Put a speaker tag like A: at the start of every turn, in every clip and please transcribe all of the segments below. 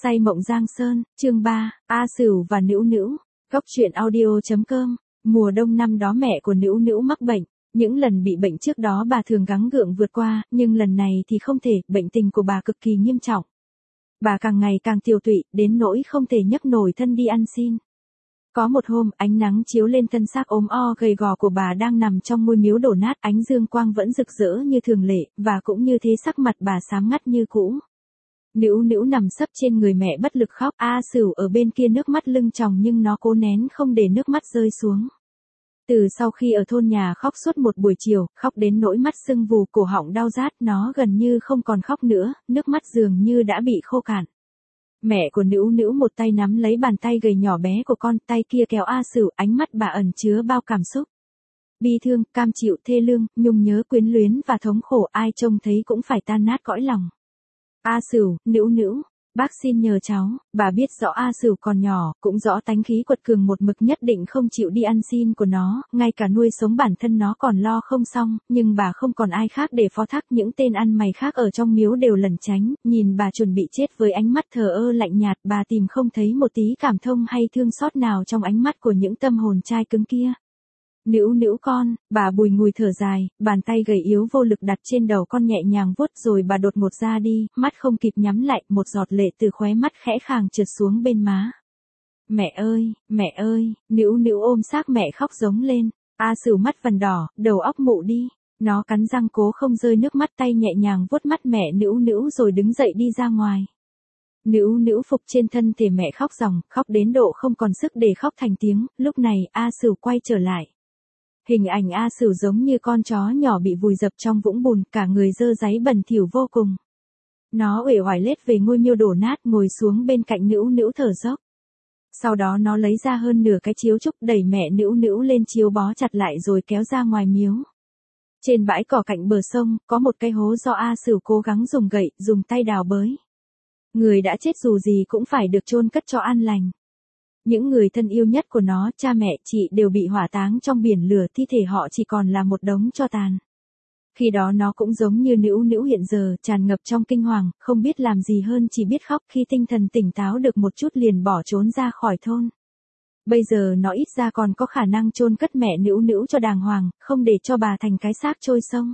A: Say mộng Giang Sơn, chương 3, A Sửu và Nữu Nữu. Góc truyện audio.com. Mùa đông năm đó mẹ của Nữu Nữu mắc bệnh. Những lần bị bệnh trước đó bà thường gắng gượng vượt qua, nhưng lần này thì không thể, bệnh tình của bà cực kỳ nghiêm trọng. Bà càng ngày càng tiều tụy, đến nỗi không thể nhấc nổi thân đi ăn xin. Có một hôm, ánh nắng chiếu lên thân xác ốm o gầy gò của bà đang nằm trong ngôi miếu đổ nát, ánh dương quang vẫn rực rỡ như thường lệ, và cũng như thế sắc mặt bà xám ngắt như cũ. Nữu Nữu nằm sấp trên người mẹ bất lực khóc, A Sửu ở bên kia nước mắt lưng tròng nhưng nó cố nén không để nước mắt rơi xuống. Từ sau khi ở thôn nhà khóc suốt một buổi chiều, khóc đến nỗi mắt sưng vù, cổ họng đau rát, nó gần như không còn khóc nữa, nước mắt dường như đã bị khô cạn. Mẹ của Nữu Nữu một tay nắm lấy bàn tay gầy nhỏ bé của con, tay kia kéo A Sửu, ánh mắt bà ẩn chứa bao cảm xúc. Bi thương, cam chịu, thê lương, nhung nhớ, quyến luyến và thống khổ, ai trông thấy cũng phải tan nát cõi lòng. A Sửu, Nữu Nữu, bác xin nhờ cháu. Bà biết rõ A Sửu còn nhỏ, cũng rõ tánh khí quật cường một mực nhất định không chịu đi ăn xin của nó, ngay cả nuôi sống bản thân nó còn lo không xong, nhưng bà không còn ai khác để phó thác. Những tên ăn mày khác ở trong miếu đều lẩn tránh, nhìn bà chuẩn bị chết với ánh mắt thờ ơ lạnh nhạt, bà tìm không thấy một tí cảm thông hay thương xót nào trong ánh mắt của những tâm hồn trai cứng kia. Nữu Nữu con, bà bùi ngùi thở dài, bàn tay gầy yếu vô lực đặt trên đầu con nhẹ nhàng vuốt, rồi bà đột ngột ra đi, mắt không kịp nhắm lại, một giọt lệ từ khóe mắt khẽ khàng trượt xuống bên má. Mẹ ơi, Nữu Nữu ôm xác mẹ khóc giống lên. A Sửu mắt vằn đỏ, đầu óc mụ đi, nó cắn răng cố không rơi nước mắt, tay nhẹ nhàng vuốt mắt mẹ Nữu Nữu rồi đứng dậy đi ra ngoài. Nữu Nữu phục trên thân thể mẹ khóc ròng, khóc đến độ không còn sức để khóc thành tiếng. Lúc này A Sửu quay trở lại. Hình ảnh A Sửu giống như con chó nhỏ bị vùi dập trong vũng bùn, cả người dơ dáy bẩn thỉu vô cùng. Nó uể oải lết về ngôi miếu đổ nát, ngồi xuống bên cạnh Nữu Nữu thở dốc. Sau đó nó lấy ra hơn nửa cái chiếu trúc, đẩy mẹ Nữu Nữu lên chiếu bó chặt lại rồi kéo ra ngoài miếu. Trên bãi cỏ cạnh bờ sông, có một cái hố do A Sửu cố gắng dùng gậy, dùng tay đào bới. Người đã chết dù gì cũng phải được chôn cất cho an lành. Những người thân yêu nhất của nó, cha mẹ, chị đều bị hỏa táng trong biển lửa, thi thể họ chỉ còn là một đống tro tàn. Khi đó nó cũng giống như Nữu Nữu hiện giờ, tràn ngập trong kinh hoàng, không biết làm gì hơn chỉ biết khóc. Khi tinh thần tỉnh táo được một chút liền bỏ trốn ra khỏi thôn. Bây giờ nó ít ra còn có khả năng chôn cất mẹ Nữu Nữu cho đàng hoàng, không để cho bà thành cái xác trôi sông.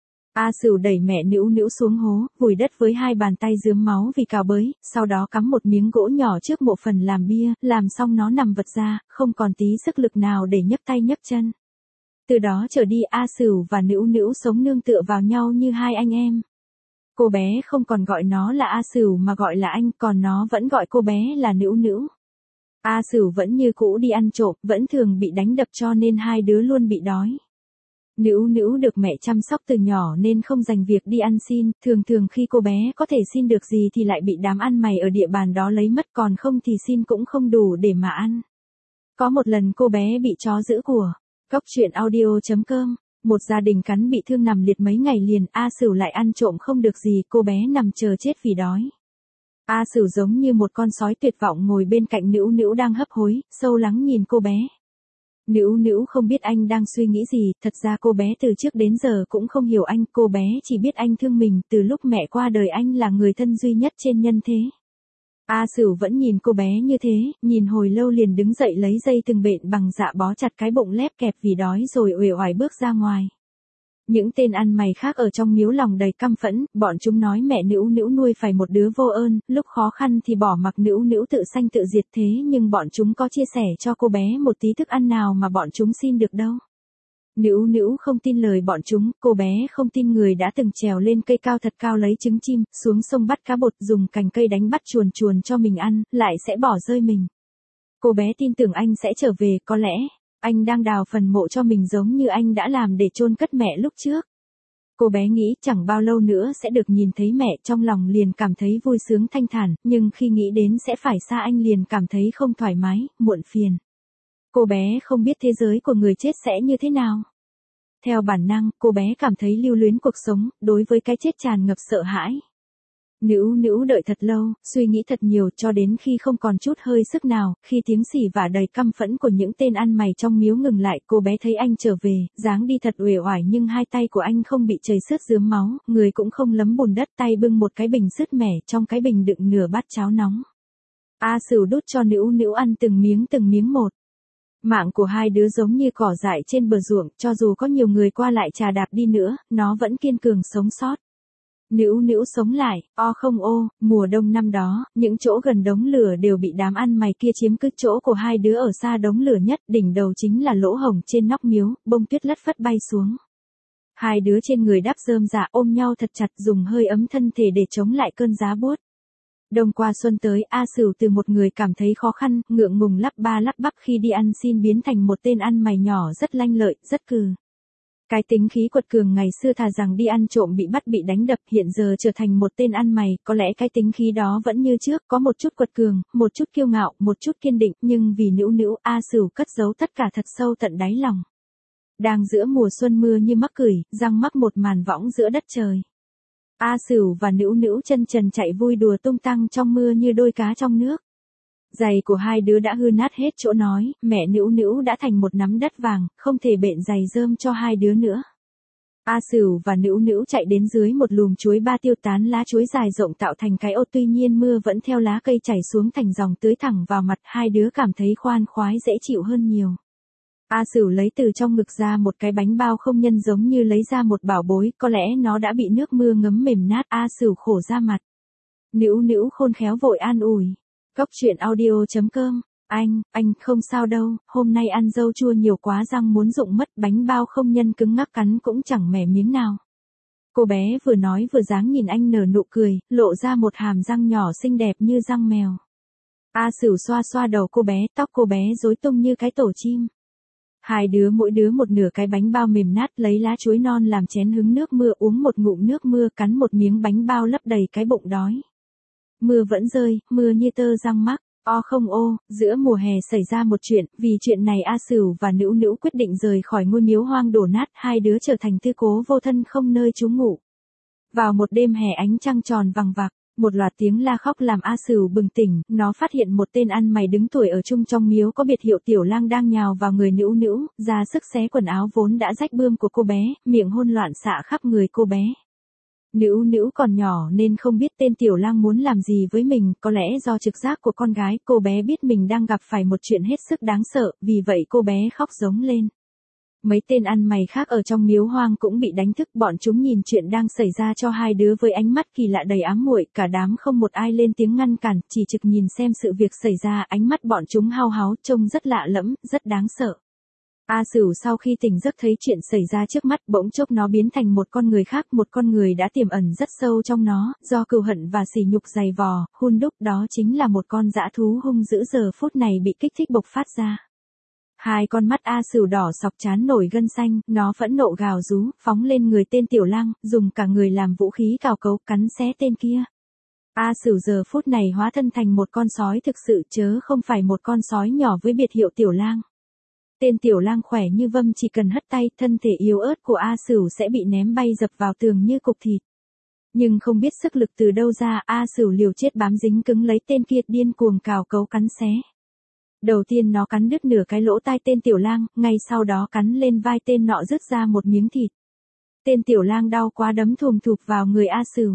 A: A Sửu đẩy mẹ Nữu Nữu xuống hố, vùi đất với hai bàn tay rướm máu vì cào bới, sau đó cắm một miếng gỗ nhỏ trước mộ phần làm bia, làm xong nó nằm vật ra, không còn tí sức lực nào để nhấc tay nhấc chân. Từ đó trở đi A Sửu và Nữu Nữu sống nương tựa vào nhau như hai anh em. Cô bé không còn gọi nó là A Sửu mà gọi là anh, còn nó vẫn gọi cô bé là Nữu Nữu. A Sửu vẫn như cũ đi ăn trộm, vẫn thường bị đánh đập cho nên hai đứa luôn bị đói. Nữu Nữu được mẹ chăm sóc từ nhỏ nên không dành việc đi ăn xin, thường khi cô bé có thể xin được gì thì lại bị đám ăn mày ở địa bàn đó lấy mất, còn không thì xin cũng không đủ để mà ăn. Có một lần cô bé bị chó giữ của. Góc truyện audio.com. Một gia đình cắn bị thương nằm liệt mấy ngày liền, A Sửu lại ăn trộm không được gì, cô bé nằm chờ chết vì đói. A Sửu giống như một con sói tuyệt vọng ngồi bên cạnh Nữu Nữu đang hấp hối, sâu lắng nhìn cô bé. Nữu Nữu không biết anh đang suy nghĩ gì, thật ra cô bé từ trước đến giờ cũng không hiểu anh, cô bé chỉ biết anh thương mình, từ lúc mẹ qua đời anh là người thân duy nhất trên nhân thế. A Sửu vẫn nhìn cô bé như thế, nhìn hồi lâu liền đứng dậy lấy dây từng bện bằng dạ bó chặt cái bụng lép kẹp vì đói rồi uể oải bước ra ngoài. Những tên ăn mày khác ở trong miếu lòng đầy căm phẫn, bọn chúng nói mẹ Nữu Nữu nuôi phải một đứa vô ơn, lúc khó khăn thì bỏ mặc Nữu Nữu tự sanh tự diệt, thế nhưng bọn chúng có chia sẻ cho cô bé một tí thức ăn nào mà bọn chúng xin được đâu. Nữu Nữu không tin lời bọn chúng, cô bé không tin người đã từng trèo lên cây cao thật cao lấy trứng chim, xuống sông bắt cá bột, dùng cành cây đánh bắt chuồn chuồn cho mình ăn, lại sẽ bỏ rơi mình. Cô bé tin tưởng anh sẽ trở về, có lẽ anh đang đào phần mộ cho mình giống như anh đã làm để chôn cất mẹ lúc trước. Cô bé nghĩ chẳng bao lâu nữa sẽ được nhìn thấy mẹ, trong lòng liền cảm thấy vui sướng thanh thản, nhưng khi nghĩ đến sẽ phải xa anh liền cảm thấy không thoải mái, muộn phiền. Cô bé không biết thế giới của người chết sẽ như thế nào. Theo bản năng, cô bé cảm thấy lưu luyến cuộc sống, đối với cái chết tràn ngập sợ hãi. Nữu Nữu đợi thật lâu, suy nghĩ thật nhiều cho đến khi không còn chút hơi sức nào, khi tiếng xỉ vả đầy căm phẫn của những tên ăn mày trong miếu ngừng lại, cô bé thấy anh trở về, dáng đi thật uể oải nhưng hai tay của anh không bị chảy xước rướm máu, người cũng không lấm bùn đất, tay bưng một cái bình sứt mẻ, trong cái bình đựng nửa bát cháo nóng. A Sửu đút cho Nữu Nữu ăn từng miếng một. Mạng của hai đứa giống như cỏ dại trên bờ ruộng, cho dù có nhiều người qua lại chà đạp đi nữa, nó vẫn kiên cường sống sót. Nữu Nữu sống lại, o không ô, mùa đông năm đó, những chỗ gần đống lửa đều bị đám ăn mày kia chiếm cứ chỗ của hai đứa ở xa đống lửa nhất, đỉnh đầu chính là lỗ hổng trên nóc miếu, bông tuyết lất phất bay xuống. Hai đứa trên người đắp rơm rạ ôm nhau thật chặt dùng hơi ấm thân thể để chống lại cơn giá buốt. Đông qua xuân tới, A Sửu từ một người cảm thấy khó khăn, ngượng ngùng lắp ba lắp bắp khi đi ăn xin biến thành một tên ăn mày nhỏ rất lanh lợi, rất cừ. Cái tính khí quật cường ngày xưa thà rằng đi ăn trộm bị bắt bị đánh đập hiện giờ trở thành một tên ăn mày, có lẽ cái tính khí đó vẫn như trước, có một chút quật cường, một chút kiêu ngạo, một chút kiên định, nhưng vì Nữu Nữu, A Sửu cất giấu tất cả thật sâu tận đáy lòng. Đang giữa mùa xuân mưa như mắc cửi, răng mắc một màn võng giữa đất trời. A Sửu và Nữu Nữu chân trần chạy vui đùa tung tăng trong mưa như đôi cá trong nước. Giày của hai đứa đã hư nát hết chỗ nói, mẹ Nữu Nữu đã thành một nắm đất vàng, không thể bện giày rơm cho hai đứa nữa. A Sửu và Nữu Nữu chạy đến dưới một lùm chuối ba tiêu tán lá chuối dài rộng tạo thành cái ô, tuy nhiên mưa vẫn theo lá cây chảy xuống thành dòng tưới thẳng vào mặt, hai đứa cảm thấy khoan khoái dễ chịu hơn nhiều. A Sửu lấy từ trong ngực ra một cái bánh bao không nhân giống như lấy ra một bảo bối, có lẽ nó đã bị nước mưa ngấm mềm nát. A Sửu khổ ra mặt. Nữu Nữu khôn khéo vội an ủi. Cốc truyện audio.com. Anh không sao đâu, hôm nay ăn dâu chua nhiều quá răng muốn rụng mất, bánh bao không nhân cứng ngắc cắn cũng chẳng mẻ miếng nào. Cô bé vừa nói vừa dáng nhìn anh nở nụ cười, lộ ra một hàm răng nhỏ xinh đẹp như răng mèo. A Sửu xoa xoa đầu cô bé, tóc cô bé rối tung như cái tổ chim. Hai đứa mỗi đứa một nửa cái bánh bao mềm nát, lấy lá chuối non làm chén hứng nước mưa, uống một ngụm nước mưa, cắn một miếng bánh bao lấp đầy cái bụng đói. Mưa vẫn rơi, mưa như tơ răng mắc. O không ô, giữa mùa hè xảy ra một chuyện, vì chuyện này A Sửu và Nữu Nữu quyết định rời khỏi ngôi miếu hoang đổ nát, hai đứa trở thành tư cố vô thân không nơi trú ngụ. Vào một đêm hè ánh trăng tròn vằng vặc, một loạt tiếng la khóc làm A Sửu bừng tỉnh, nó phát hiện một tên ăn mày đứng tuổi ở chung trong miếu có biệt hiệu Tiểu Lang đang nhào vào người Nữu Nữu, ra sức xé quần áo vốn đã rách bươm của cô bé, miệng hôn loạn xạ khắp người cô bé. Nữu Nữu còn nhỏ nên không biết tên Tiểu Lang muốn làm gì với mình, có lẽ do trực giác của con gái, cô bé biết mình đang gặp phải một chuyện hết sức đáng sợ, vì vậy cô bé khóc giống lên. Mấy tên ăn mày khác ở trong miếu hoang cũng bị đánh thức, bọn chúng nhìn chuyện đang xảy ra cho hai đứa với ánh mắt kỳ lạ đầy ám muội, cả đám không một ai lên tiếng ngăn cản, chỉ trực nhìn xem sự việc xảy ra, ánh mắt bọn chúng hao háo, trông rất lạ lẫm, rất đáng sợ. A Sửu sau khi tỉnh giấc thấy chuyện xảy ra trước mắt, bỗng chốc nó biến thành một con người khác, một con người đã tiềm ẩn rất sâu trong nó, do cừu hận và sỉ nhục dày vò, hun đúc, đó chính là một con dã thú hung dữ giờ phút này bị kích thích bộc phát ra. Hai con mắt A Sửu đỏ sọc trán nổi gân xanh, nó phẫn nộ gào rú, phóng lên người tên Tiểu Lang, dùng cả người làm vũ khí cào cấu, cắn xé tên kia. A Sửu giờ phút này hóa thân thành một con sói thực sự, chớ không phải một con sói nhỏ với biệt hiệu Tiểu Lang. Tên Tiểu Lang khỏe như vâm, chỉ cần hất tay, thân thể yếu ớt của A Sửu sẽ bị ném bay dập vào tường như cục thịt. Nhưng không biết sức lực từ đâu ra, A Sửu liều chết bám dính cứng lấy tên kia, điên cuồng cào cấu cắn xé. Đầu tiên nó cắn đứt nửa cái lỗ tai tên Tiểu Lang, ngay sau đó cắn lên vai tên nọ rứt ra một miếng thịt. Tên Tiểu Lang đau quá đấm thùm thụp vào người A Sửu.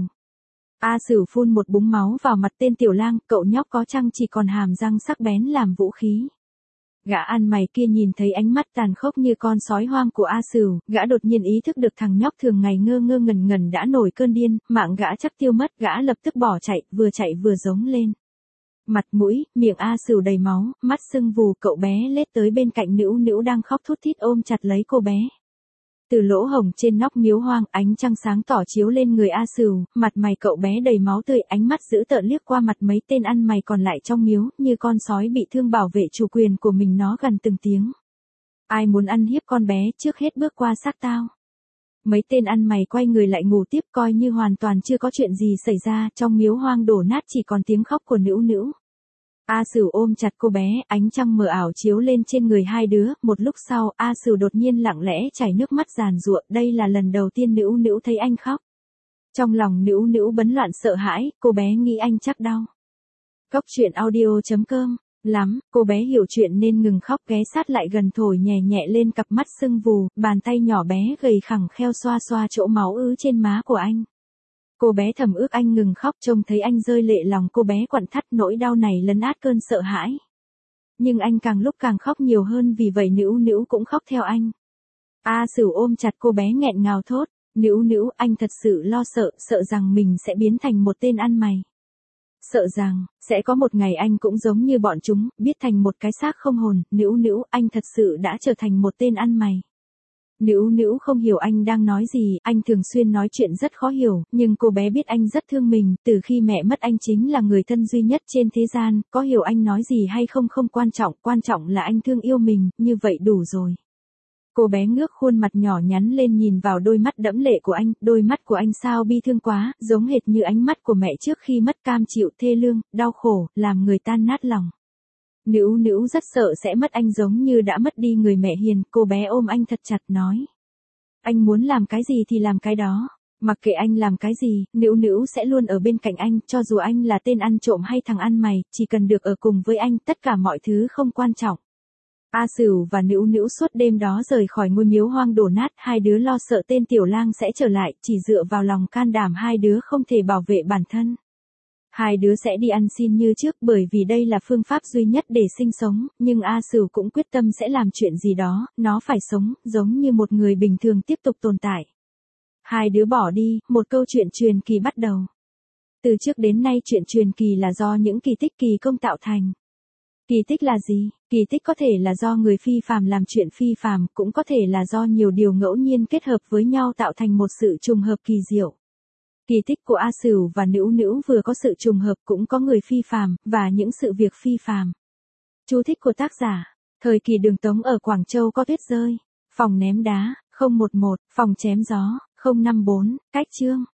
A: A Sửu phun một búng máu vào mặt tên Tiểu Lang, cậu nhóc có chăng chỉ còn hàm răng sắc bén làm vũ khí. Gã ăn mày kia nhìn thấy ánh mắt tàn khốc như con sói hoang của A Sửu, gã đột nhiên ý thức được thằng nhóc thường ngày ngơ ngơ ngẩn ngẩn đã nổi cơn điên, mạng gã chắc tiêu mất, gã lập tức bỏ chạy vừa giống lên. Mặt mũi, miệng A Sửu đầy máu, mắt sưng vù, cậu bé lết tới bên cạnh Nữu Nữu đang khóc thút thít ôm chặt lấy cô bé. Từ lỗ hổng trên nóc miếu hoang, ánh trăng sáng tỏ chiếu lên người A Sửu, mặt mày cậu bé đầy máu tươi, ánh mắt dữ tợn liếc qua mặt mấy tên ăn mày còn lại trong miếu, như con sói bị thương bảo vệ chủ quyền của mình, nó gằn từng tiếng. Ai muốn ăn hiếp con bé, trước hết bước qua xác tao. Mấy tên ăn mày quay người lại ngủ tiếp, coi như hoàn toàn chưa có chuyện gì xảy ra, trong miếu hoang đổ nát chỉ còn tiếng khóc của Nữu Nữu. A Sửu ôm chặt cô bé, ánh trăng mờ ảo chiếu lên trên người hai đứa, một lúc sau, A Sửu đột nhiên lặng lẽ chảy nước mắt giàn giụa, đây là lần đầu tiên Nữu Nữu thấy anh khóc. Trong lòng Nữu Nữu bấn loạn sợ hãi, cô bé nghĩ anh chắc đau. Cốc truyện audio.com. Lắm, cô bé hiểu chuyện nên ngừng khóc, ghé sát lại gần thổi nhẹ nhẹ lên cặp mắt sưng vù, bàn tay nhỏ bé gầy khẳng kheo xoa xoa chỗ máu ứ trên má của anh. Cô bé thầm ước anh ngừng khóc, trông thấy anh rơi lệ lòng cô bé quặn thắt, nỗi đau này lấn át cơn sợ hãi. Nhưng anh càng lúc càng khóc nhiều hơn, vì vậy Nữu Nữu cũng khóc theo anh. A Sửu ôm chặt cô bé nghẹn ngào thốt, Nữu Nữu, anh thật sự lo sợ, sợ rằng mình sẽ biến thành một tên ăn mày. Sợ rằng, sẽ có một ngày anh cũng giống như bọn chúng, biết thành một cái xác không hồn. Nữu Nữu, anh thật sự đã trở thành một tên ăn mày. Nữu Nữu không hiểu anh đang nói gì, anh thường xuyên nói chuyện rất khó hiểu, nhưng cô bé biết anh rất thương mình, từ khi mẹ mất anh chính là người thân duy nhất trên thế gian, có hiểu anh nói gì hay không không quan trọng là anh thương yêu mình, như vậy đủ rồi. Cô bé ngước khuôn mặt nhỏ nhắn lên nhìn vào đôi mắt đẫm lệ của anh, đôi mắt của anh sao bi thương quá, giống hệt như ánh mắt của mẹ trước khi mất, cam chịu, thê lương, đau khổ, làm người tan nát lòng. Nữu Nữu rất sợ sẽ mất anh giống như đã mất đi người mẹ hiền, cô bé ôm anh thật chặt nói. Anh muốn làm cái gì thì làm cái đó, mặc kệ anh làm cái gì, Nữu Nữu sẽ luôn ở bên cạnh anh, cho dù anh là tên ăn trộm hay thằng ăn mày, chỉ cần được ở cùng với anh, tất cả mọi thứ không quan trọng. A Sửu và Nữu Nữu suốt đêm đó rời khỏi ngôi miếu hoang đổ nát, hai đứa lo sợ tên tiểu lang sẽ trở lại, chỉ dựa vào lòng can đảm hai đứa không thể bảo vệ bản thân. Hai đứa sẽ đi ăn xin như trước, bởi vì đây là phương pháp duy nhất để sinh sống, nhưng A Sửu cũng quyết tâm sẽ làm chuyện gì đó, nó phải sống, giống như một người bình thường tiếp tục tồn tại. Hai đứa bỏ đi, một câu chuyện truyền kỳ bắt đầu. Từ trước đến nay chuyện truyền kỳ là do những kỳ tích kỳ công tạo thành. Kỳ tích là gì? Kỳ tích có thể là do người phi phàm làm chuyện phi phàm, cũng có thể là do nhiều điều ngẫu nhiên kết hợp với nhau tạo thành một sự trùng hợp kỳ diệu. Kỳ tích của A Sửu và Nữu Nữu vừa có sự trùng hợp cũng có người phi phàm, và những sự việc phi phàm. Chú thích của tác giả. Thời kỳ Đường Tống ở Quảng Châu có tuyết rơi. Phòng ném đá, 011, phòng chém gió, 054, cách chương.